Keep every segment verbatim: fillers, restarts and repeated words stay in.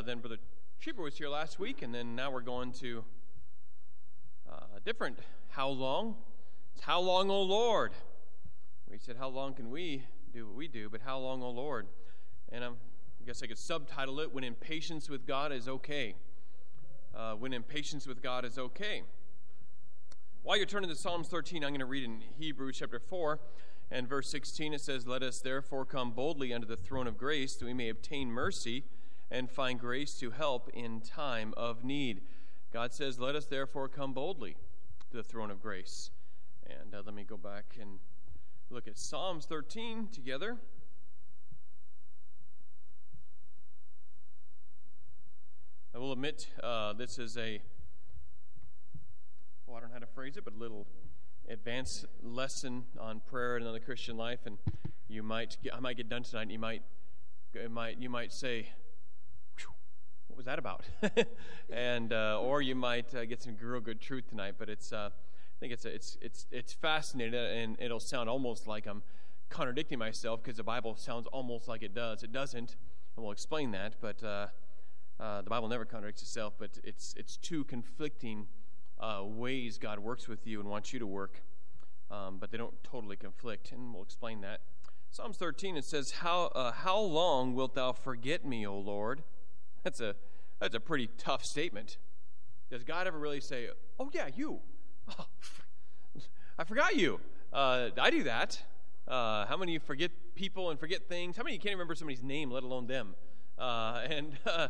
then Brother Cheever was here last week, and then now we're going to uh, a different how long. It's how long, O Lord? We said, how long can we do what we do, but how long, O Lord? And um, I guess I could subtitle it, When Impatience with God is Okay. Uh, when impatience with God is okay. While you're turning to Psalms thirteen, I'm going to read in Hebrews chapter four and verse sixteen. It says, "Let us therefore come boldly unto the throne of grace, that we may obtain mercy and find grace to help in time of need." God says, let us therefore come boldly to the throne of grace. And uh, let me go back and look at Psalms thirteen together. I will admit uh, this is a, well, I don't know how to phrase it, but a little advanced lesson on prayer and on the Christian life. And you might, get, I might get done tonight, and you might, it might, you might say, "What was that about?" and uh, or you might uh, get some real good truth tonight. But it's, uh, I think it's, a, it's, it's, it's fascinating, and it'll sound almost like I'm contradicting myself because the Bible sounds almost like it does. It doesn't, and we'll explain that. But uh, Uh, the Bible never contradicts itself, but it's it's two conflicting uh, ways God works with you and wants you to work, um, but they don't totally conflict, and we'll explain that. Psalms thirteen, it says, "How uh, how long wilt thou forget me, O Lord?" That's a that's a pretty tough statement. Does God ever really say, "Oh yeah, you, oh, I forgot you"? Uh, I do that. Uh, how many of you forget people and forget things? How many of you can't remember somebody's name, let alone them? Uh, and uh,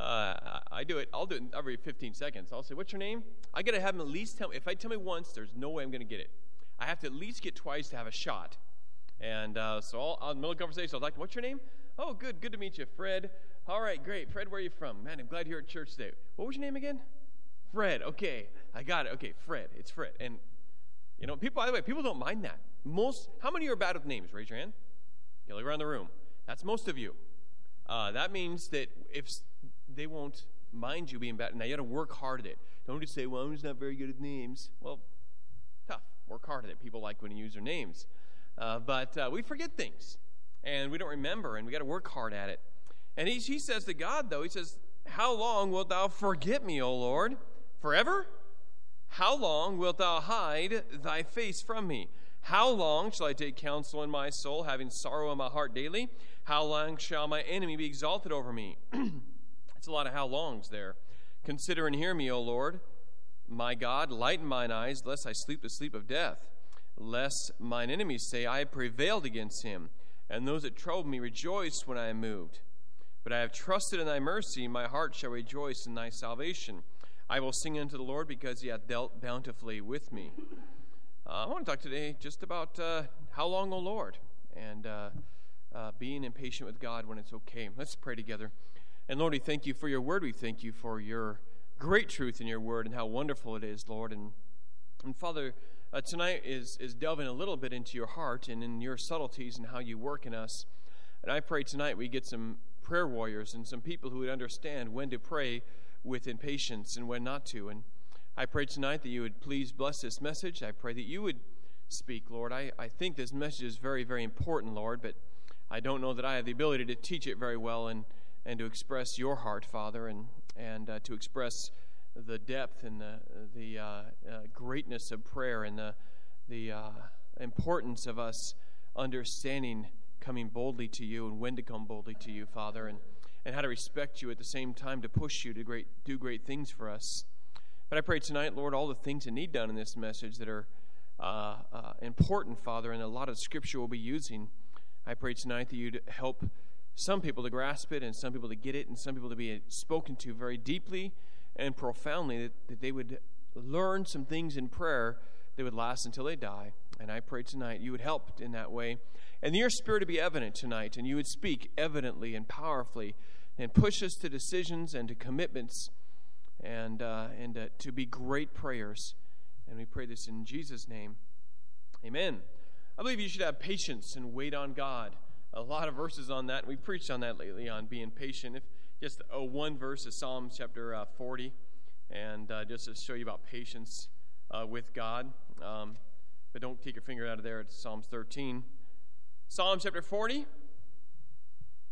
Uh, I do it. I'll do it every fifteen seconds. I'll say, "What's your name?" I got to have them at least tell me. If I tell me once, there's no way I'm going to get it. I have to at least get twice to have a shot. And uh, so I'll, I'll, in the middle of the conversation, I'll like, "What's your name?" "Oh, good. Good to meet you, Fred." "All right, great. Fred, where are you from?" "Man, I'm glad you're at church today." "What was your name again?" "Fred." "Okay, I got it. Okay, Fred. It's Fred." And, you know, people, by the way, people don't mind that. Most, how many are bad with names? Raise your hand. You look around the room. That's most of you. Uh, that means that if they won't mind you being bad. Now, you got to work hard at it. Don't just say, "Well, I'm just not very good at names." Well, tough. Work hard at it. People like when you use their names. Uh, but uh, we forget things, and we don't remember, and we got to work hard at it. And he, he says to God, though, he says, "How long wilt thou forget me, O Lord? Forever? How long wilt thou hide thy face from me? How long shall I take counsel in my soul, having sorrow in my heart daily? How long shall my enemy be exalted over me?" It's a lot of how longs there. "Consider and hear me, O Lord, my God, lighten mine eyes, lest I sleep the sleep of death, lest mine enemies say, I have prevailed against him, and those that trouble me rejoice when I am moved. But I have trusted in thy mercy, my heart shall rejoice in thy salvation. I will sing unto the Lord, because he hath dealt bountifully with me." Uh, I want to talk today just about uh, how long, O Lord, and uh, uh, being impatient with God when it's okay. Let's pray together. And Lord, we thank you for your word. We thank you for your great truth in your word and how wonderful it is, Lord. And, and Father, uh, tonight is, is delving a little bit into your heart and in your subtleties and how you work in us. And I pray tonight we get some prayer warriors and some people who would understand when to pray with impatience and when not to. And I pray tonight that you would please bless this message. I pray that you would speak, Lord. I, I think this message is very, very important, Lord, but I don't know that I have the ability to teach it very well and and to express your heart, Father, and and uh, to express the depth and the the uh, uh, greatness of prayer and the the uh, importance of us understanding coming boldly to you and when to come boldly to you, Father, and, and how to respect you at the same time to push you to great do great things for us. But I pray tonight, Lord, all the things that need done in this message that are uh, uh, important, Father, and a lot of Scripture we'll be using. I pray tonight that you'd help some people to grasp it and some people to get it and some people to be spoken to very deeply and profoundly, that, that they would learn some things in prayer that would last until they die. And I pray tonight you would help in that way. And your Spirit to be evident tonight, and you would speak evidently and powerfully and push us to decisions and to commitments and, uh, and uh, to be great prayers. And we pray this in Jesus' name. Amen. I believe you should have patience and wait on God. A lot of verses on that. We preached on that lately, on being patient. If just uh, one verse is Psalm chapter uh, forty, and uh, just to show you about patience uh, with God. Um, but don't take your finger out of there. It's Psalms thirteen. Psalm chapter forty.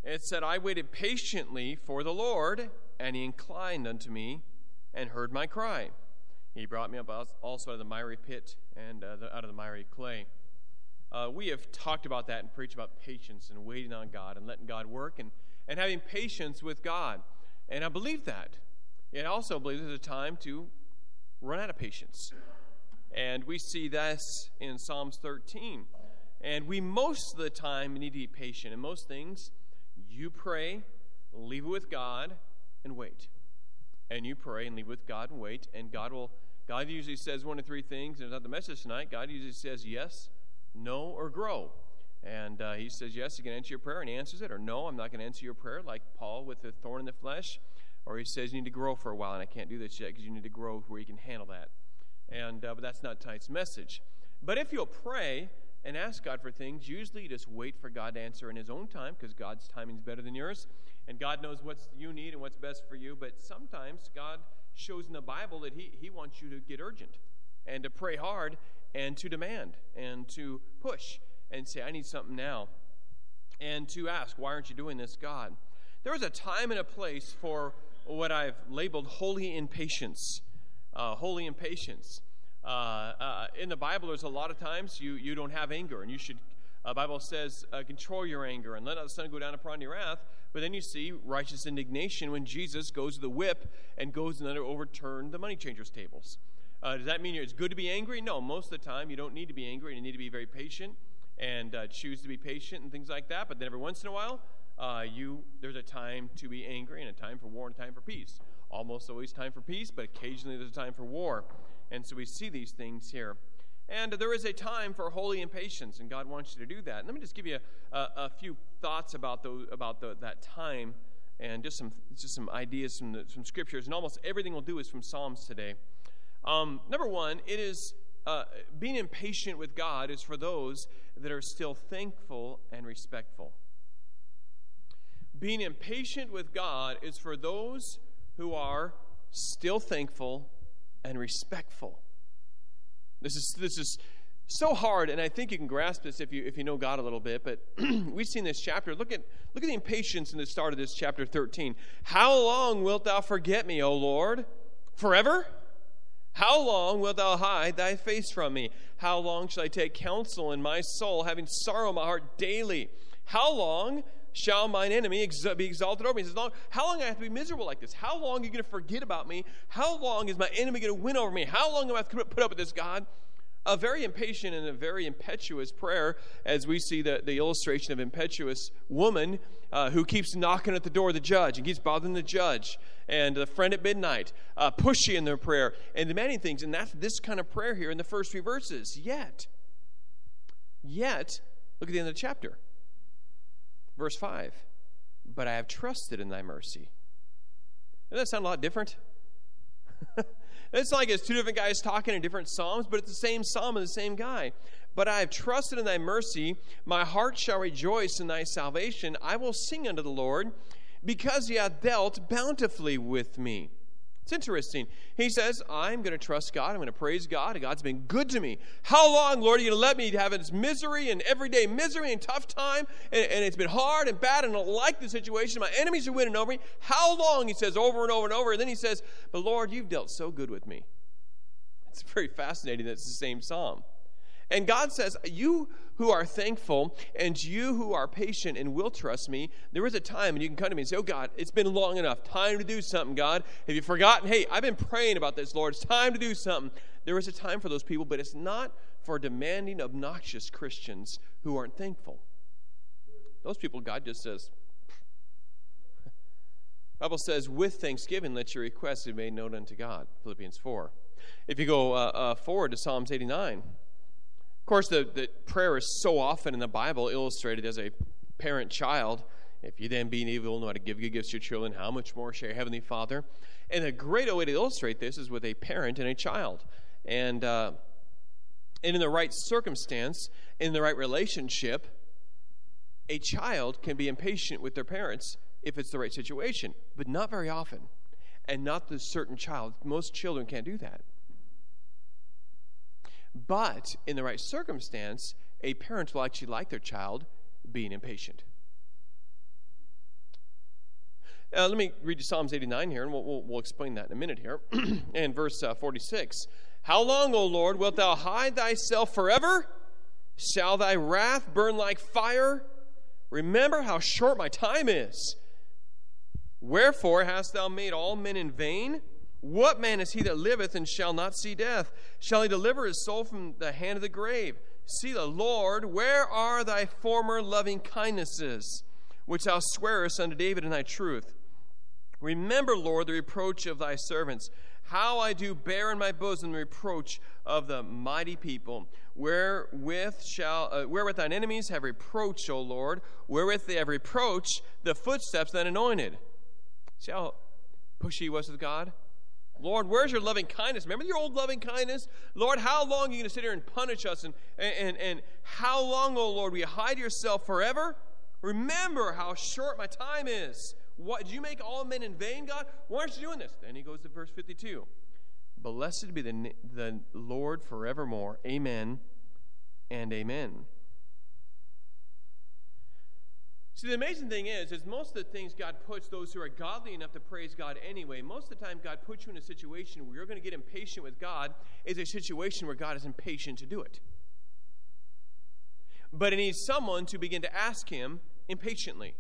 It said, I waited patiently for the Lord, and he inclined unto me and heard my cry. He brought me up also out of the miry pit and uh, the, out of the miry clay. Uh, we have talked about that and preached about patience and waiting on God and letting God work and, and having patience with God. And I believe that. And I also believe there's a time to run out of patience. And we see this in Psalms thirteen. And we most of the time need to be patient. In most things, you pray, leave it with God, and wait. And you pray and leave it with God and wait. And God will, God usually says one of three things. And it's not the message tonight. God usually says yes, no, or grow. And uh, he says, yes, he can answer your prayer, and he answers it. Or no, I'm not going to answer your prayer, like Paul with the thorn in the flesh. Or he says, you need to grow for a while, and I can't do this yet because you need to grow where you can handle that. And uh, but that's not tonight's message. But if you'll pray and ask God for things, usually you just wait for God to answer in his own time, because God's timing is better than yours. And God knows what you need and what's best for you. But sometimes God shows in the Bible that he, he wants you to get urgent and to pray hard and to demand and to push and say, I need something now. And to ask, why aren't you doing this, God? There is a time and a place for what I've labeled holy impatience. Uh, holy impatience. Uh, uh, in the Bible, there's a lot of times you, you don't have anger, and you should, the uh, Bible says, uh, control your anger and let not the sun go down upon your wrath. But then you see righteous indignation when Jesus goes to the whip and goes and overturn the money changers' tables. Uh, does that mean it's good to be angry? No, most of the time you don't need to be angry, and you need to be very patient and uh, choose to be patient and things like that. But then every once in a while, uh, you there's a time to be angry and a time for war and a time for peace. Almost always time for peace, but occasionally there's a time for war. And so we see these things here. And there is a time for holy impatience, and God wants you to do that. And let me just give you a, a, a few thoughts about those, about the, that time, and just some just some ideas from the, from scriptures. And almost everything we'll do is from Psalms today. Um, number one, it is uh, being impatient with God is for those that are still thankful and respectful. Being impatient with God is for those who are still thankful and respectful. This is this is so hard, and I think you can grasp this if you if you know God a little bit. But we've seen this chapter. Look at look at the impatience in the start of this chapter thirteen. How long wilt thou forget me, O Lord? Forever? How long wilt thou hide thy face from me? How long shall I take counsel in my soul, having sorrow in my heart daily? How long shall mine enemy ex- be exalted over me? He says, long, how long do I have to be miserable like this? How long are you going to forget about me? How long is my enemy going to win over me? How long am I have to put up with this, God? A very impatient and a very impetuous prayer, as we see the, the illustration of impetuous woman uh, who keeps knocking at the door of the judge and keeps bothering the judge, and a friend at midnight, uh, pushy in their prayer and demanding things. And that's this kind of prayer here in the first few verses. Yet, yet, look at the end of the chapter. Verse five, but I have trusted in thy mercy. Doesn't that sound a lot different? It's like it's two different guys talking in different psalms, but it's the same psalm and the same guy. But I have trusted in thy mercy. My heart shall rejoice in thy salvation. I will sing unto the Lord, because he hath dealt bountifully with me. It's interesting. He says, I'm going to trust God. I'm going to praise God. God's been good to me. How long, Lord, are you going to let me have this misery and everyday misery and tough time? And, and it's been hard and bad, and I don't like the situation. My enemies are winning over me. How long? He says over and over and over. And then he says, but Lord, you've dealt so good with me. It's very fascinating that it's the same psalm. And God says, you who are thankful and you who are patient and will trust me, there is a time and you can come to me and say, oh God, it's been long enough. Time to do something, God. Have you forgotten? Hey, I've been praying about this, Lord. It's time to do something. There is a time for those people, but it's not for demanding, obnoxious Christians who aren't thankful. Those people, God just says, the Bible says, with thanksgiving, let your requests be made known unto God. Philippians four. If you go uh, uh, forward to Psalms eighty-nine, of course, the, the prayer is so often in the Bible illustrated as a parent-child. If you then, being evil, know how to give good gifts to your children, how much more shall your heavenly Father? And a great way to illustrate this is with a parent and a child. And, uh, and in the right circumstance, in the right relationship, a child can be impatient with their parents if it's the right situation, but not very often. And not the certain child. Most children can't do that. But in the right circumstance, a parent will actually like their child being impatient. Uh, let me read you Psalms eighty-nine here, and we'll, we'll, we'll explain that in a minute here. And verse uh, forty-six. How long, O Lord, wilt thou hide thyself forever? Shall thy wrath burn like fire? Remember how short my time is. Wherefore hast thou made all men in vain? What man is he that liveth and shall not see death? Shall he deliver his soul from the hand of the grave? See the Lord, where are thy former loving kindnesses, which thou swearest unto David in thy truth? Remember, Lord, the reproach of thy servants, how I do bear in my bosom the reproach of the mighty people. Wherewith shall uh, wherewith thine enemies have reproached, O Lord, wherewith they have reproached the footsteps of thine anointed. See how pushy he was with God? Lord, where's your loving kindness? Remember your old loving kindness? Lord, how long are you going to sit here and punish us? And, and, and how long, O Lord, will you hide yourself forever? Remember how short my time is. What, did you make all men in vain, God? Why aren't you doing this? Then he goes to verse fifty-two. Blessed be the, the Lord forevermore. Amen and amen. See, the amazing thing is, is most of the things God puts those who are godly enough to praise God anyway, most of the time God puts you in a situation where you're going to get impatient with God is a situation where God is impatient to do it. But it needs someone to begin to ask him impatiently.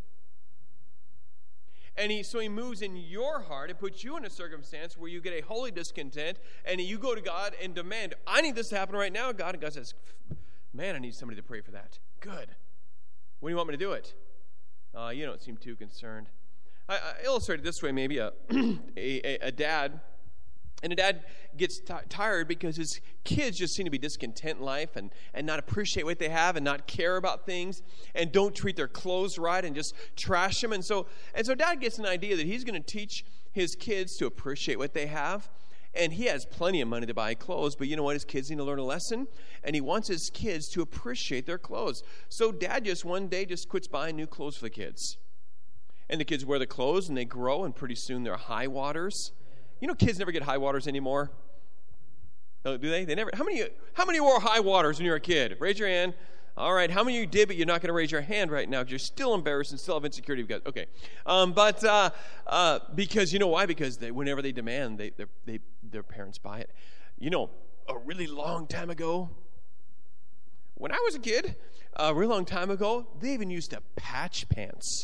And he, so he moves in your heart and puts you in a circumstance where you get a holy discontent, and you go to God and demand, I need this to happen right now, God. And God says, man, I need somebody to pray for that. Good. When do you want me to do it? Uh, you don't seem too concerned. I, I illustrated this way, maybe a, a, a dad, and a dad gets t- tired because his kids just seem to be discontent in life and, and not appreciate what they have and not care about things and don't treat their clothes right and just trash them. And so, and so dad gets an idea that he's going to teach his kids to appreciate what they have. And he has plenty of money to buy clothes, but you know what? His kids need to learn a lesson, and he wants his kids to appreciate their clothes. So dad just one day just quits buying new clothes for the kids. And the kids wear the clothes, and they grow, and pretty soon they're high waters. You know kids never get high waters anymore? Oh, do they? They never. How many, how many wore high waters when you were a kid? Raise your hand. All right, how many of you did, but you're not going to raise your hand right now because you're still embarrassed and still have insecurity? Because, okay, um, but uh, uh, because you know why? Because they, whenever they demand, they, they, their parents buy it. You know, a really long time ago, when I was a kid, a really long time ago, they even used to patch pants.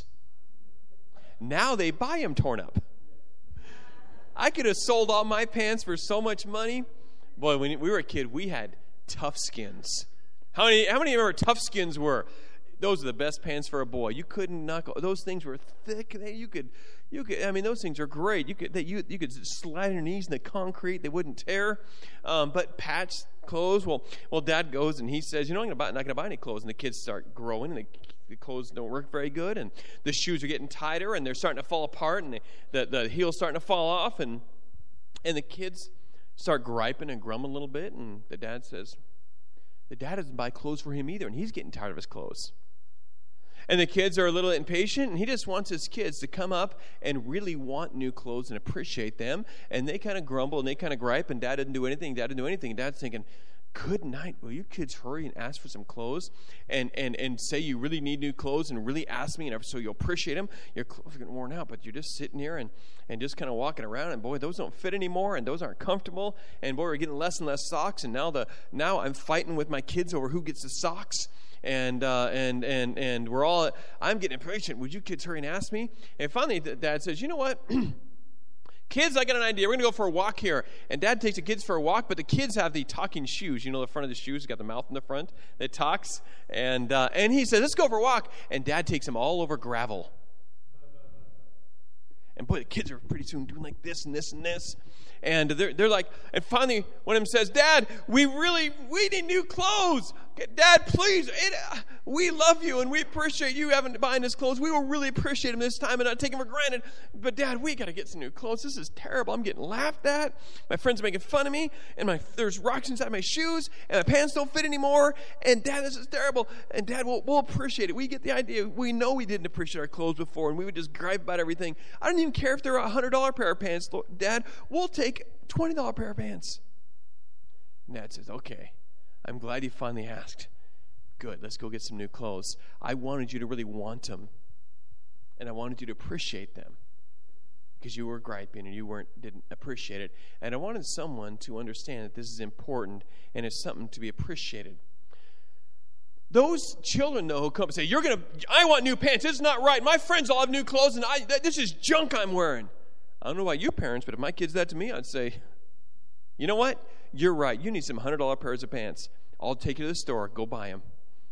Now they buy them torn up. I could have sold all my pants for so much money. Boy, when we were a kid, we had Tough Skins. How many, how many of you remember Tough Skins were? Those are the best pants for a boy. You couldn't knock. Those things were thick. They, you could, you could. I mean, those things are great. You could, they, you, you could slide your knees in the concrete. They wouldn't tear. Um, but patch clothes. Well, well, Dad goes and he says, you know, I'm not going to buy any clothes. And the kids start growing, and the, the clothes don't work very good, and the shoes are getting tighter, and they're starting to fall apart, and the the, the heels starting to fall off, and and the kids start griping and grumbling a little bit, and the dad says, the dad doesn't buy clothes for him either, and he's getting tired of his clothes. And the kids are a little impatient, and he just wants his kids to come up and really want new clothes and appreciate them. And they kind of grumble and they kind of gripe, and dad didn't do anything, dad didn't do anything. And dad's thinking, good night, will you kids hurry and ask for some clothes and, and, and say you really need new clothes and really ask me, and so you'll appreciate them. Your clothes are getting worn out, but you're just sitting here and, and just kind of walking around, and boy, those don't fit anymore, and those aren't comfortable, and boy, we're getting less and less socks, and now the now I'm fighting with my kids over who gets the socks. And uh, and and and we're all, I'm getting impatient. Would you kids hurry and ask me? And finally, Dad says, you know what? Kids, I got an idea. We're going to go for a walk here. And Dad takes the kids for a walk, but the kids have the talking shoes. You know, the front of the shoes, got the mouth in the front that talks. And uh, and he says, let's go for a walk. And Dad takes them all over gravel. And boy, the kids are pretty soon doing like this and this and this. And they're, they're like, and finally one of them says, Dad, we really, we need new clothes. Dad, please, it, uh, we love you and we appreciate you having to buy us clothes. We will really appreciate them this time and not take them for granted. But Dad, we got to get some new clothes. This is terrible. I'm getting laughed at. My friends are making fun of me. And my there's rocks inside my shoes. And my pants don't fit anymore. And Dad, this is terrible. And Dad, we'll, we'll appreciate it. We get the idea. We know we didn't appreciate our clothes before. And we would just gripe about everything. I don't even care if they're a one hundred dollars pair of pants. Dad, we'll take twenty dollars pair of pants. And Dad says, okay, I'm glad you finally asked. Good, let's go get some new clothes. I wanted you to really want them. And I wanted you to appreciate them. because you were griping and you weren't didn't appreciate it. And I wanted someone to understand that this is important and it's something to be appreciated. Those children, though, who come and say, "You're gonna, I want new pants. This is not right. My friends all have new clothes, and I, this is junk I'm wearing." I don't know about you parents, but if my kids did that to me, I'd say, "You know what? You're right. You need some hundred dollar pairs of pants. I'll take you to the store. Go buy them.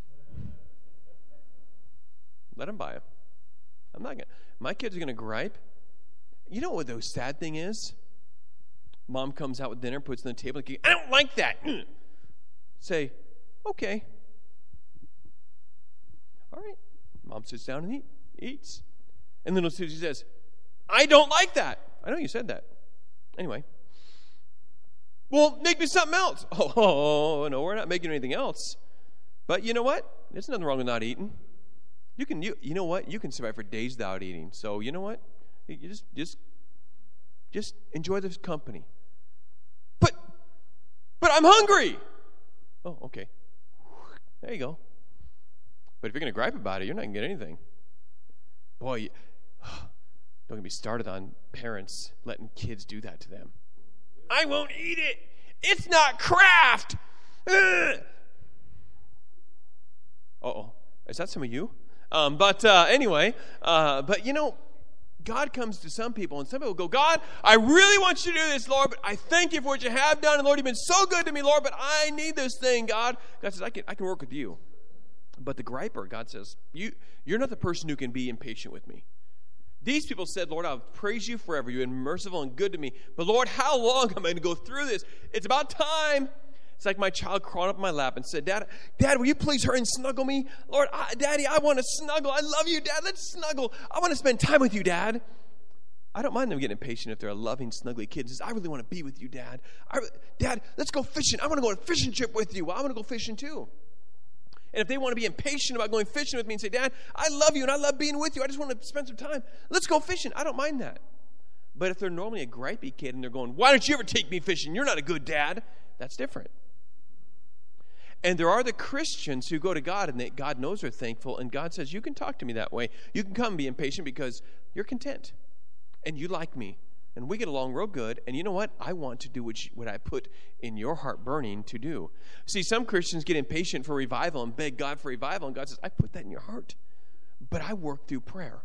Let them buy them. I'm not gonna. My kids are gonna gripe. You know what the sad thing is? Mom comes out with dinner, puts it on the table, and "I don't like that." Say, "Okay. All right." Mom sits down and eat, eats. And little Susie says, "I don't like that." I know you said that. Anyway. "Well, make me something else." Oh, oh, no, we're not making anything else. But you know what? There's nothing wrong with not eating. You can, you, you know what? You can survive for days without eating. So you know what? You just, just, just enjoy this company. But, but I'm hungry. Oh, okay. There you go. But if you're going to gripe about it, you're not going to get anything. Boy, you, don't get me started on parents letting kids do that to them. "I won't eat it. It's not Kraft." Ugh. Uh-oh. Is that some of you? Um, but uh, anyway, uh, but you know, God comes to some people, and some people go, "God, I really want you to do this, Lord, but I thank you for what you have done. And Lord, you've been so good to me, Lord, but I need this thing, God." God says, I can, I can work with you. But the griper, God says, you, you're not the person who can be impatient with me. These people said, "Lord, I'll praise you forever. You've been merciful and good to me. But Lord, how long am I going to go through this? It's about time." It's like my child crawled up in my lap and said, Dad, Dad, will you please hurry and snuggle me? Lord, I, Daddy, I want to snuggle. I love you, Dad. Let's snuggle. I want to spend time with you, Dad. I don't mind them getting impatient if they're a loving, snuggly kid. Says, "I really want to be with you, Dad. I, Dad, let's go fishing. I want to go on a fishing trip with you." Well, I want to go fishing too. And if they want to be impatient about going fishing with me and say, "Dad, I love you and I love being with you. I just want to spend some time. Let's go fishing." I don't mind that. But if they're normally a gripey kid and they're going, "Why don't you ever take me fishing? You're not a good dad." That's different. And there are the Christians who go to God and they, God knows they're thankful. And God says, "You can talk to me that way. You can come and be impatient because you're content. And you like me. And we get along real good. And you know what? I want to do what, you, what I put in your heart burning to do." See, some Christians get impatient for revival and beg God for revival. And God says, "I put that in your heart. But I work through prayer.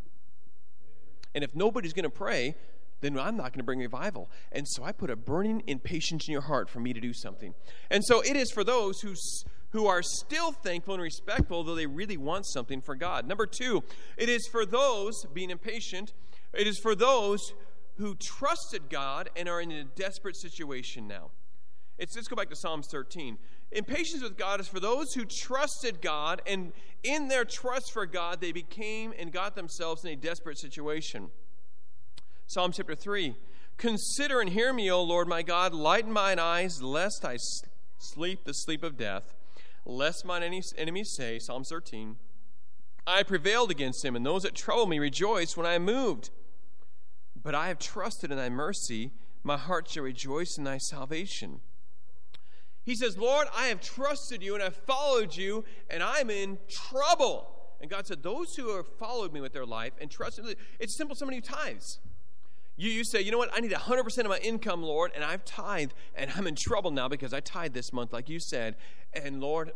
And if nobody's going to pray, then I'm not going to bring revival. And so I put a burning impatience in your heart for me to do something." And so it is for those who, who are still thankful and respectful, though they really want something for God. Number two, it is for those, being impatient, it is for those who trusted God and are in a desperate situation now. It's, let's go back to Psalms thirteen. Impatience with God is for those who trusted God, and in their trust for God, they became and got themselves in a desperate situation. Psalm chapter three. "Consider and hear me, O Lord my God. Lighten mine eyes, lest I sleep the sleep of death. Lest mine enemies say," Psalm thirteen, "I prevailed against him, and those that trouble me rejoice when I am moved. But I have trusted in thy mercy. My heart shall rejoice in thy salvation." He says, "Lord, I have trusted you and I've followed you, and I'm in trouble." And God said, those who have followed me with their life and trusted, it's simple, somebody who tithes. You, you say, "You know what? I need one hundred percent of my income, Lord, and I've tithed, and I'm in trouble now because I tithed this month, like you said. And Lord,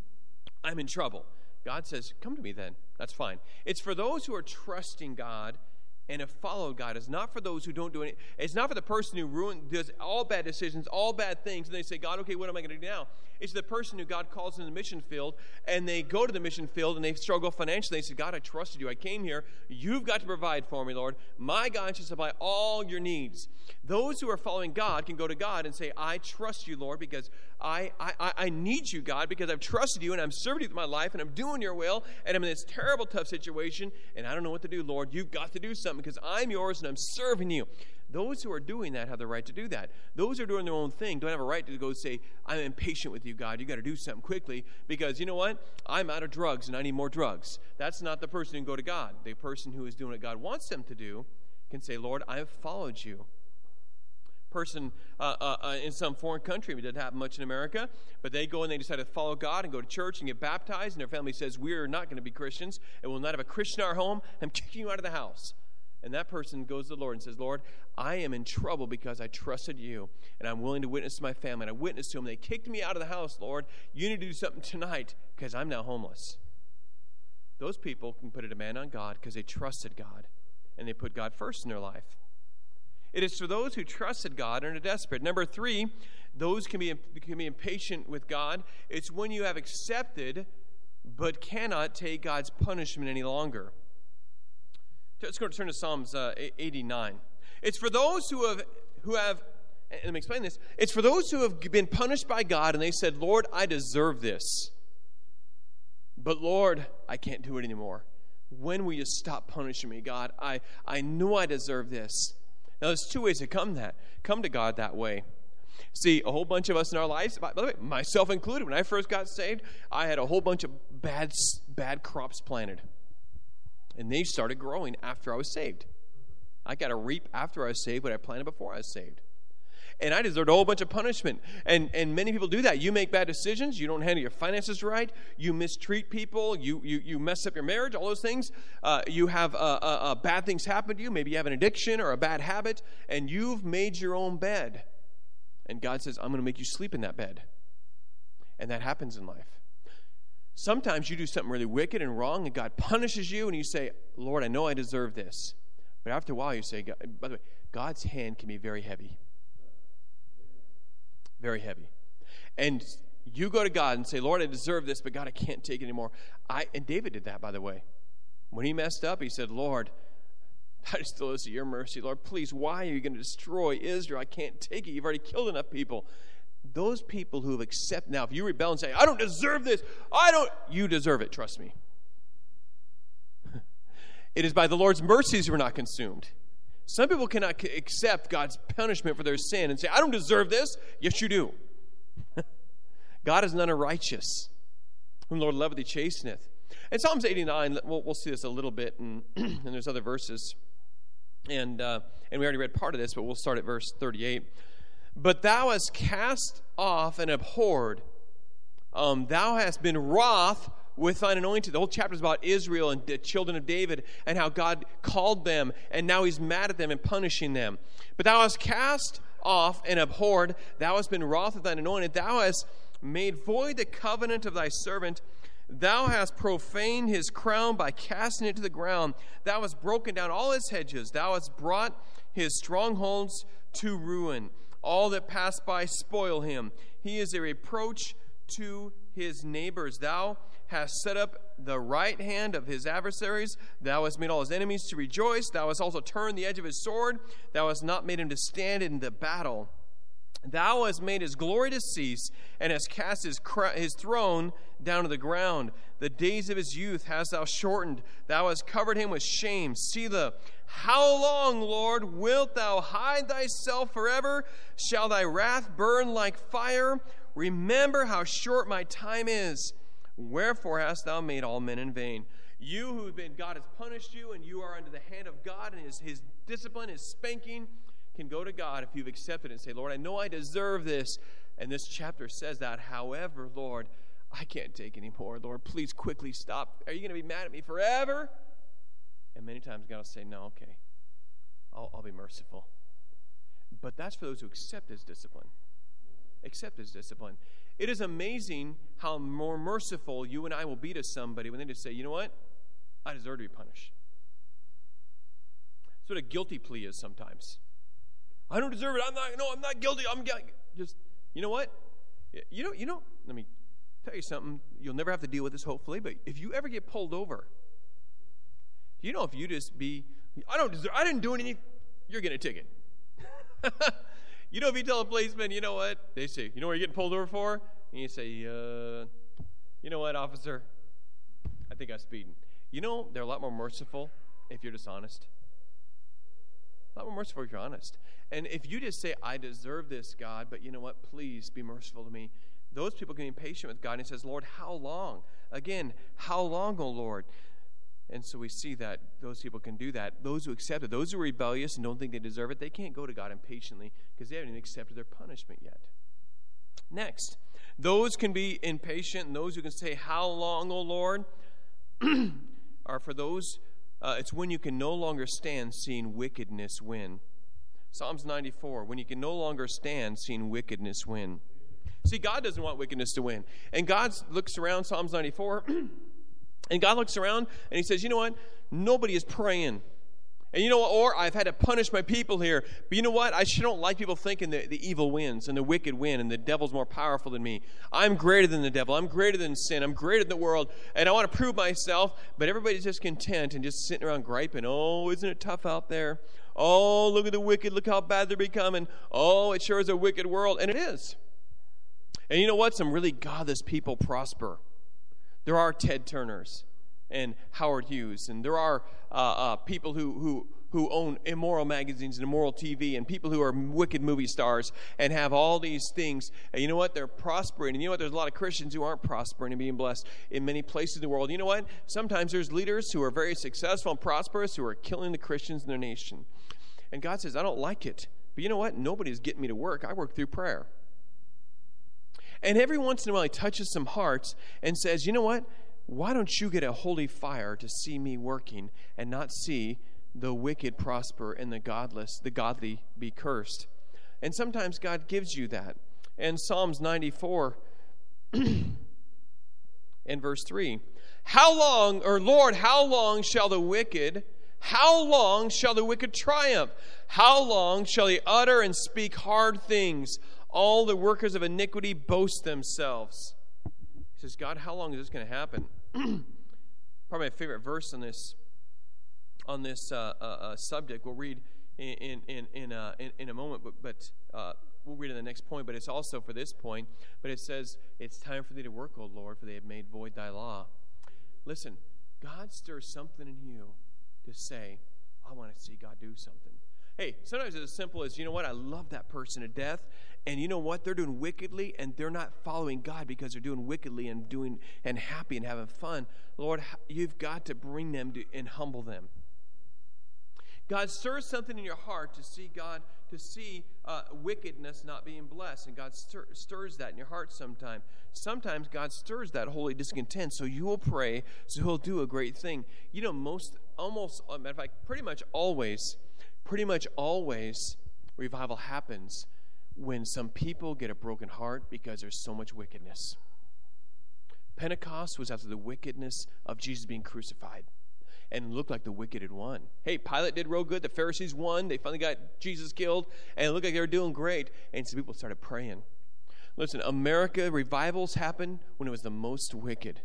I'm in trouble." God says, "Come to me then." That's fine. It's for those who are trusting God and have followed God. It's not for those who don't do it. It's not for the person who ruin, does all bad decisions, all bad things, and they say, "God, okay, what am I going to do now?" It's the person who God calls in the mission field, and they go to the mission field, and they struggle financially. They say, "God, I trusted you. I came here. You've got to provide for me, Lord. My God shall supply all your needs." Those who are following God can go to God and say, "I trust you, Lord, because I, I, I need you, God, because I've trusted you, and I'm serving you with my life, and I'm doing your will, and I'm in this terrible, tough situation, and I don't know what to do, Lord. You've got to do something because I'm yours, and I'm serving you." Those who are doing that have the right to do that. Those who are doing their own thing don't have a right to go say, "I'm impatient with you, God. You got to do something quickly because, you know what? I'm out of drugs and I need more drugs." That's not the person who can go to God. The person who is doing what God wants them to do can say, "Lord, I have followed you." Person uh, uh, in some foreign country, it doesn't happen much in America, but they go and they decide to follow God and go to church and get baptized, and their family says, "We are not going to be Christians, and we'll not have a Christian in our home. I'm kicking you out of the house." And that person goes to the Lord and says, Lord, I am in trouble because I trusted you, and I'm willing to witness to my family. And I witnessed to them. They kicked me out of the house, Lord. You need to do something tonight because I'm now homeless. Those people can put a demand on God because they trusted God, and they put God first in their life. It is for those who trusted God and are desperate. Number three, those can be, can be impatient with God. It's when you have accepted but cannot take God's punishment any longer. Let's go turn to Psalms uh, eighty-nine. It's for those who have, who have, and let me explain this. It's for those who have been punished by God and they said, Lord, I deserve this. But Lord, I can't do it anymore. When will you stop punishing me, God? I, I know I deserve this. Now, there's two ways to come that come to God that way. See, a whole bunch of us in our lives, by the way, myself included, when I first got saved, I had a whole bunch of bad, bad crops planted. And they started growing after I was saved. I got to reap after I was saved what I planted before I was saved. And I deserved a whole bunch of punishment. And and many people do that. You make bad decisions. You don't handle your finances right. You mistreat people. You you, you mess up your marriage, all those things. Uh, you have uh, uh, uh, bad things happen to you. Maybe you have an addiction or a bad habit. And you've made your own bed. And God says, I'm going to make you sleep in that bed. And that happens in life. Sometimes you do something really wicked and wrong, and God punishes you, and you say, Lord, I know I deserve this. But after a while, you say, God, by the way, God's hand can be very heavy. Very heavy. And you go to God and say, Lord, I deserve this, but God, I can't take it anymore. I And David did that, by the way. When he messed up, he said, Lord, I just throw this at your mercy. Lord, please, why are you going to destroy Israel? I can't take it. You've already killed enough people. Those people who have accepted, now if you rebel and say, I don't deserve this, I don't, you deserve it, trust me. It is by the Lord's mercies we're not consumed. Some people cannot accept God's punishment for their sin and say, I don't deserve this. Yes, you do. God is none unrighteous, whom the Lord loveth, he chasteneth. In Psalms eighty-nine, we'll, we'll see this a little bit, and, and there's other verses. And, uh, and we already read part of this, but we'll start at verse thirty-eight. But thou hast cast off and abhorred. Um, thou hast been wroth with thine anointed. The whole chapter is about Israel and the children of David and how God called them, and now he's mad at them and punishing them. But thou hast cast off and abhorred. Thou hast been wroth with thine anointed. Thou hast made void the covenant of thy servant. Thou hast profaned his crown by casting it to the ground. Thou hast broken down all his hedges. Thou hast brought his strongholds to ruin. All that pass by spoil him. He is a reproach to his neighbors. Thou hast set up the right hand of his adversaries. Thou hast made all his enemies to rejoice. Thou hast also turned the edge of his sword. Thou hast not made him to stand in the battle. Thou hast made his glory to cease, and hast cast his, cr- his throne down to the ground. The days of his youth hast thou shortened. Thou hast covered him with shame. Selah, how long, Lord, wilt thou hide thyself forever? Shall thy wrath burn like fire? Remember how short my time is. Wherefore hast thou made all men in vain? You who have been, God has punished you, and you are under the hand of God, and his, his discipline, his spanking, can go to God if you've accepted it and say, Lord, I know I deserve this. And this chapter says that. However, Lord, I can't take anymore. Lord, please quickly stop. Are you going to be mad at me forever? And many times God will say, no, okay, I'll, I'll be merciful. But that's for those who accept his discipline. Accept his discipline. It is amazing how more merciful you and I will be to somebody when they just say, you know what? I deserve to be punished. That's what a guilty plea is sometimes. I don't deserve it. I'm not, no, I'm not guilty. I'm just, you know what? You know, you know, let me tell you something. You'll never have to deal with this, hopefully, but if you ever get pulled over, do you know if you just be, I don't deserve, I didn't do anything, you're getting a ticket. You know, if you tell a policeman, you know what? They say, you know what you're getting pulled over for? And you say, uh, you know what, officer? I think I'm speeding. You know, they're a lot more merciful if you're dishonest. A lot more merciful if you're honest. And if you just say, I deserve this, God, but you know what? Please be merciful to me. Those people can be patient with God. And he says, Lord, how long? Again, how long, O Lord? And so we see that those people can do that. Those who accept it, those who are rebellious and don't think they deserve it, they can't go to God impatiently because they haven't even accepted their punishment yet. Next, those can be impatient, and those who can say, how long, O Lord, are for those Uh, it's when you can no longer stand seeing wickedness win. Psalms ninety-four, when you can no longer stand seeing wickedness win. See, God doesn't want wickedness to win. And God looks around, Psalms ninety-four, and God looks around and he says, you know what? Nobody is praying. And you know what? Or I've had to punish my people here. But you know what? I sure don't like people thinking that the evil wins and the wicked win and the devil's more powerful than me. I'm greater than the devil. I'm greater than sin. I'm greater than the world. And I want to prove myself. But everybody's just content and just sitting around griping. Oh, isn't it tough out there? Oh, look at the wicked. Look how bad they're becoming. Oh, it sure is a wicked world. And it is. And you know what? Some really godless people prosper. There are Ted Turners and Howard Hughes, and there are uh, uh, people who, who who own immoral magazines and immoral T V, and people who are wicked movie stars and have all these things. And you know what? They're prospering. And you know what? There's a lot of Christians who aren't prospering and being blessed in many places in the world. You know what? Sometimes there's leaders who are very successful and prosperous who are killing the Christians in their nation. And God says, I don't like it. But you know what? Nobody's getting me to work. I work through prayer. And every once in a while, he touches some hearts and says, you know what? Why don't you get a holy fire to see me working and not see the wicked prosper and the godless, the godly be cursed? And sometimes God gives you that. And Psalms ninety-four and verse three, how long, or Lord, how long shall the wicked, how long shall the wicked triumph? How long shall he utter and speak hard things? All the workers of iniquity boast themselves. He says, God, how long is this going to happen? Probably my favorite verse on this on this uh, uh, uh, subject. We'll read in in in, uh, in in a moment, but but uh, we'll read in the next point. But it's also for this point. But it says, "It's time for thee to work, O Lord, for they have made void thy law." Listen, God stirs something in you to say, "I want to see God do something." Hey, sometimes it's as simple as, you know what, I love that person to death, and you know what, they're doing wickedly, and they're not following God because they're doing wickedly and doing and happy and having fun. Lord, you've got to bring them to, and humble them. God stirs something in your heart to see God, to see uh, wickedness not being blessed, and God stir, stirs that in your heart sometime. Sometimes God stirs that holy discontent, so you will pray, so he'll do a great thing. You know, most, almost, matter of fact, pretty much always, Pretty much always, revival happens when some people get a broken heart because there's so much wickedness. Pentecost was after the wickedness of Jesus being crucified, and it looked like the wicked had won. Hey, Pilate did real good. The Pharisees won. They finally got Jesus killed, and it looked like they were doing great, and some people started praying. Listen, America, revivals happened when it was the most wicked.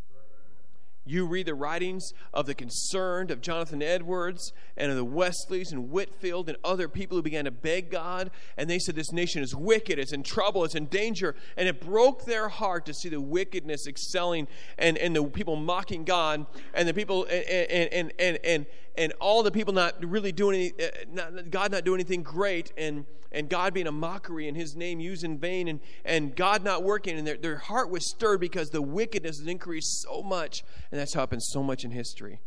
You read the writings of the Concerned, of Jonathan Edwards, and of the Wesleys and Whitefield and other people who began to beg God. And they said, this nation is wicked, it's in trouble, it's in danger. And it broke their heart to see the wickedness excelling and, and the people mocking God and the people and and and and, and all the people not really doing any, uh, not, God not doing anything great, and and God being a mockery and his name used in vain, and, and God not working, and their, their heart was stirred because the wickedness has increased so much, and that's happened so much in history.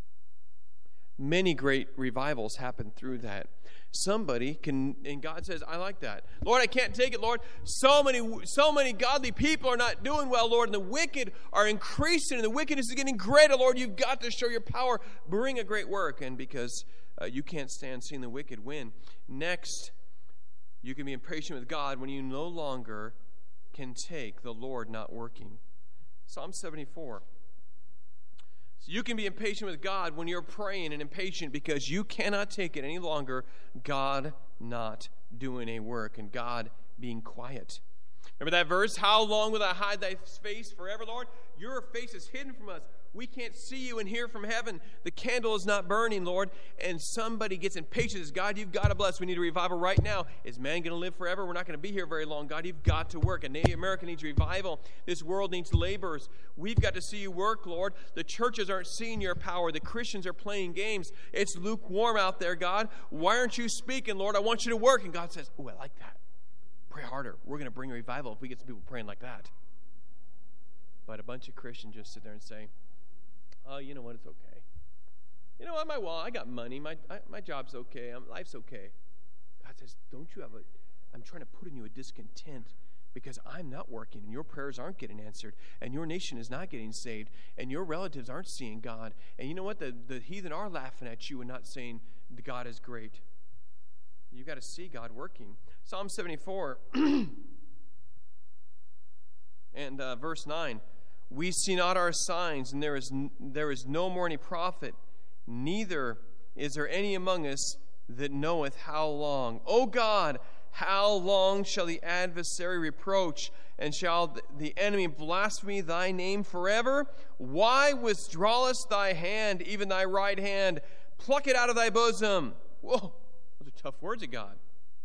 Many great revivals happen through that. Somebody can, and God says, I like that. Lord, I can't take it, Lord. So many, so many godly people are not doing well, Lord, and the wicked are increasing, and the wickedness is getting greater, Lord. You've got to show your power. Bring a great work, and because uh, you can't stand seeing the wicked win. Next, you can be impatient with God when you no longer can take the Lord not working. Psalm seventy-four. So you can be impatient with God when you're praying and impatient because you cannot take it any longer, God not doing a work and God being quiet. Remember that verse? How long will I hide thy face forever, Lord? Your face is hidden from us. We can't see you and hear from heaven. The candle is not burning, Lord. And somebody gets impatient. Says, God, you've got to bless. We need a revival right now. Is man going to live forever? We're not going to be here very long. God, you've got to work. And America needs revival. This world needs laborers. We've got to see you work, Lord. The churches aren't seeing your power. The Christians are playing games. It's lukewarm out there, God. Why aren't you speaking, Lord? I want you to work. And God says, oh, I like that. Pray harder. We're going to bring a revival if we get some people praying like that. But a bunch of Christians just sit there and say, oh, you know what? It's okay. You know what? My well, I got money. My I, my job's okay. I'm, life's okay. God says, don't you have a? I'm trying to put in you a discontent because I'm not working, and your prayers aren't getting answered, and your nation is not getting saved, and your relatives aren't seeing God. And you know what? The, the heathen are laughing at you and not saying God is great. You've got to see God working. Psalm seventy-four and uh, verse nine. We see not our signs, and there is, n- there is no more any prophet, neither is there any among us that knoweth how long. O God, how long shall the adversary reproach, and shall the enemy blaspheme thy name forever? Why withdrawest thy hand, even thy right hand? Pluck it out of thy bosom. Whoa, those are tough words of God.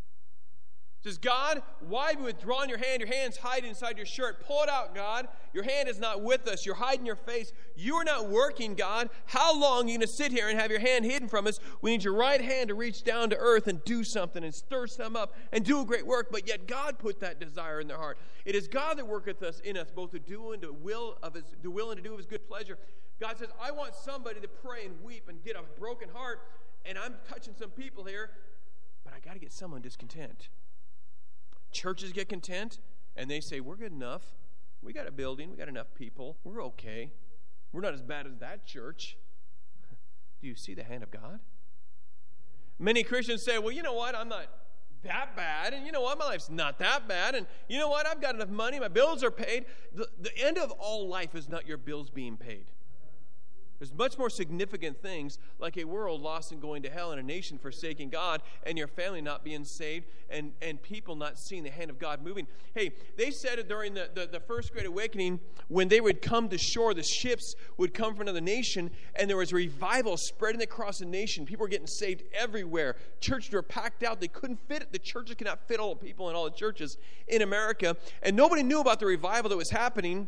It says, God, why have you withdrawn your hand? Your hand's hiding inside your shirt. Pull it out, God. Your hand is not with us. You're hiding your face. You are not working, God. How long are you going to sit here and have your hand hidden from us? We need your right hand to reach down to earth and do something and stir some up and do a great work. But yet God put that desire in their heart. It is God that worketh us in us, both to do and to will of his, to will and to do of his good pleasure. God says, I want somebody to pray and weep and get a broken heart. And I'm touching some people here, but I got to get someone discontent. Churches get content, and they say, we're good enough. We got a building. We got enough people. We're okay. We're not as bad as that church. Do you see the hand of God? Many Christians say, well, you know what? I'm not that bad. And you know what? My life's not that bad. And you know what? I've got enough money. My bills are paid. The, the end of all life is not your bills being paid. There's much more significant things like a world lost and going to hell and a nation forsaking God and your family not being saved and, and people not seeing the hand of God moving. Hey, they said it during the, the, the First Great Awakening when they would come to shore, the ships would come from another nation and there was a revival spreading across the nation. People were getting saved everywhere. Churches were packed out. They couldn't fit it. The churches could not fit all the people in all the churches in America. And nobody knew about the revival that was happening.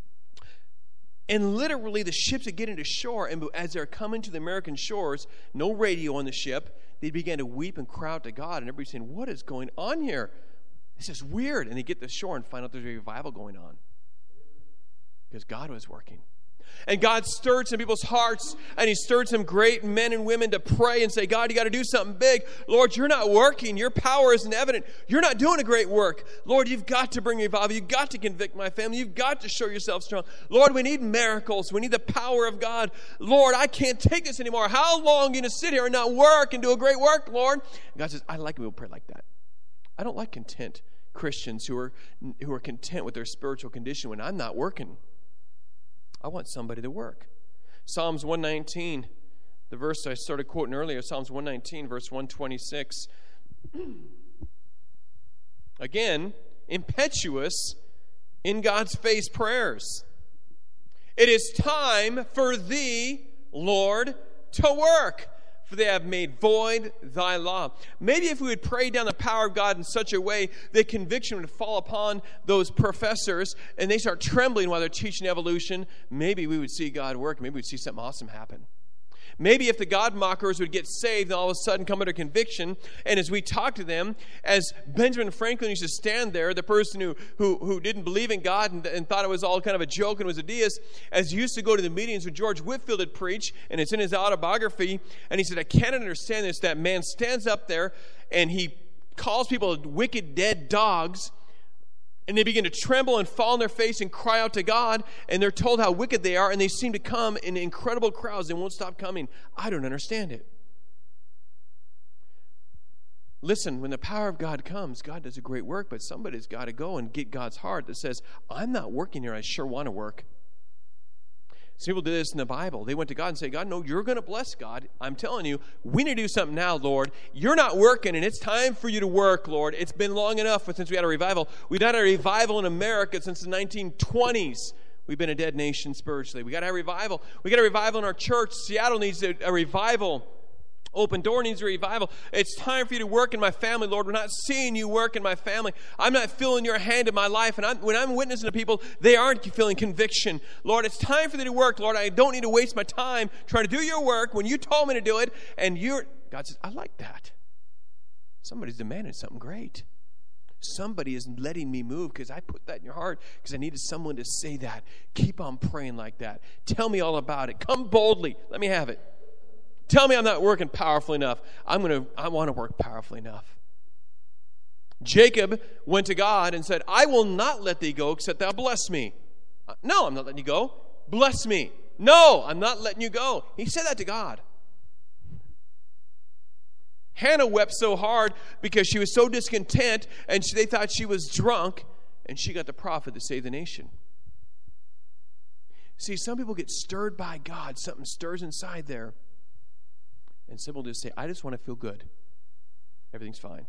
And literally, the ships would get into shore, and as they're coming to the American shores, no radio on the ship, they began to weep and cry out to God, and everybody's saying, what is going on here? This is weird. And they get to shore and find out there's a revival going on. Because God was working. And God stirred some people's hearts, and he stirred some great men and women to pray and say, God, you got to do something big. Lord, you're not working. Your power isn't evident. You're not doing a great work. Lord, you've got to bring revival. You've got to convict my family. You've got to show yourself strong. Lord, we need miracles. We need the power of God. Lord, I can't take this anymore. How long are you going to sit here and not work and do a great work, Lord? And God says, I like people who pray like that. I don't like content Christians who are, who are content with their spiritual condition when I'm not working. I want somebody to work. Psalms one nineteen, the verse I started quoting earlier, Psalms one nineteen, verse one twenty-six. Again, impetuous in God's face prayers. It is time for thee, Lord, to work, for they have made void thy law. Maybe if we would pray down the power of God in such a way that conviction would fall upon those professors and they start trembling while they're teaching evolution, maybe we would see God work. Maybe we'd see something awesome happen. Maybe if the God mockers would get saved and all of a sudden come under conviction, and as we talk to them, as Benjamin Franklin used to stand there, the person who who, who didn't believe in God and, and thought it was all kind of a joke and was a deist, as he used to go to the meetings where George Whitefield had preached, and it's in his autobiography, and he said, I can't understand this. That man stands up there and he calls people wicked dead dogs, and they begin to tremble and fall on their face and cry out to God, and they're told how wicked they are, and they seem to come in incredible crowds. They won't stop coming. I don't understand it. Listen, when the power of God comes, God does a great work, but somebody's got to go and get God's heart that says, I'm not working here. I sure want to work. Some people did this in the Bible. They went to God and said, God, no, you're going to bless God. I'm telling you, we need to do something now, Lord. You're not working, and it's time for you to work, Lord. It's been long enough since we had a revival. We've had a revival in America since the nineteen twenties. We've been a dead nation spiritually. We got to have a revival. We got a revival in our church. Seattle needs a, a revival. Open Door needs a revival. It's time for you to work in my family, Lord. We're not seeing you work in my family. I'm not feeling your hand in my life. And I'm, when I'm witnessing to people, they aren't feeling conviction. Lord, it's time for you to work, Lord. I don't need to waste my time trying to do your work when you told me to do it. And you're, God says, I like that. Somebody's demanding something great. Somebody is letting me move because I put that in your heart because I needed someone to say that. Keep on praying like that. Tell me all about it. Come boldly. Let me have it. Tell me I'm not working powerfully enough. I'm going to, I want to work powerfully enough. Jacob went to God and said, I will not let thee go except thou bless me. Uh, no, I'm not letting you go. Bless me. No, I'm not letting you go. He said that to God. Hannah wept so hard because she was so discontent and she, they thought she was drunk, and she got the prophet to save the nation. See, some people get stirred by God. Something stirs inside there. And some will just say, I just want to feel good. Everything's fine.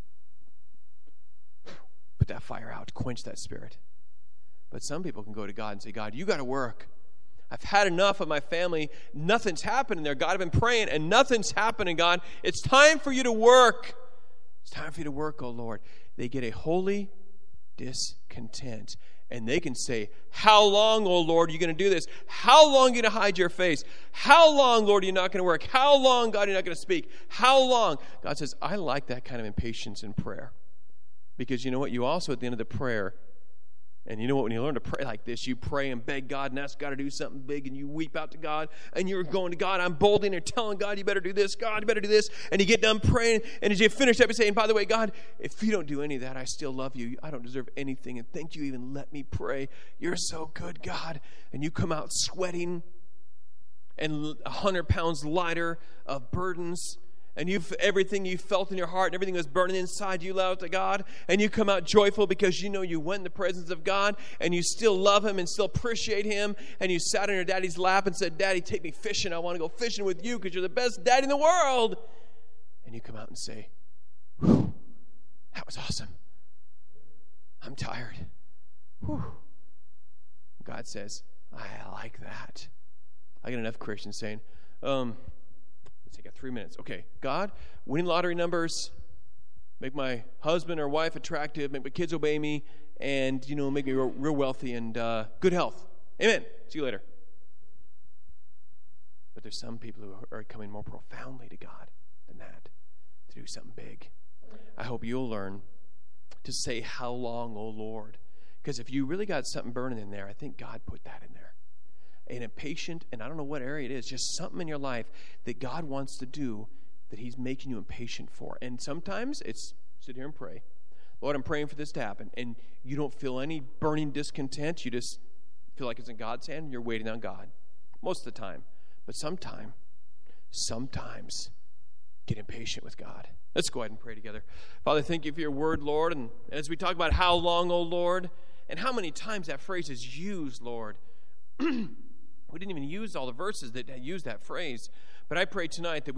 Put that fire out. Quench that spirit. But some people can go to God and say, God, you got to work. I've had enough of my family. Nothing's happening there. God, I've been praying and nothing's happening, God. It's time for you to work. It's time for you to work, oh Lord. They get a holy discontent. And they can say, how long, oh Lord, are you going to do this? How long are you going to hide your face? How long, Lord, are you not going to work? How long, God, are you not going to speak? How long? God says, I like that kind of impatience in prayer. Because you know what? You also, at the end of the prayer, and you know what, when you learn to pray like this, you pray and beg God and ask God to do something big, and you weep out to God, and you're going to God, I'm bold in there telling God, you better do this, God, you better do this, and you get done praying, and as you finish up, you say, and by the way, God, if you don't do any of that, I still love you. I don't deserve anything, and thank you even let me pray. You're so good, God. And you come out sweating and a hundred pounds lighter of burdens, and you've everything you felt in your heart and everything was burning inside you out to God, and you come out joyful because you know you went in the presence of God and you still love him and still appreciate him, and you sat on your daddy's lap and said, Daddy, take me fishing. I want to go fishing with you because you're the best daddy in the world. And you come out and say, whew, that was awesome. I'm tired. Whew. God says, I like that. I get enough Christians saying, um, I got three minutes. Okay, God, winning lottery numbers, make my husband or wife attractive, make my kids obey me, and, you know, make me real, real wealthy and uh, good health. Amen. See you later. But there's some people who are coming more profoundly to God than that, to do something big. I hope you'll learn to say, how long, O Lord? Because if you really got something burning in there, I think God put that in there. And impatient, and I don't know what area it is, just something in your life that God wants to do that he's making you impatient for. And sometimes it's sit here and pray. Lord, I'm praying for this to happen. And you don't feel any burning discontent. You just feel like it's in God's hand and you're waiting on God. Most of the time. But sometime, sometimes get impatient with God. Let's go ahead and pray together. Father, thank you for your word, Lord. And as we talk about how long, O Lord, and how many times that phrase is used, Lord. We didn't even use all the verses that use that phrase. But I pray tonight that we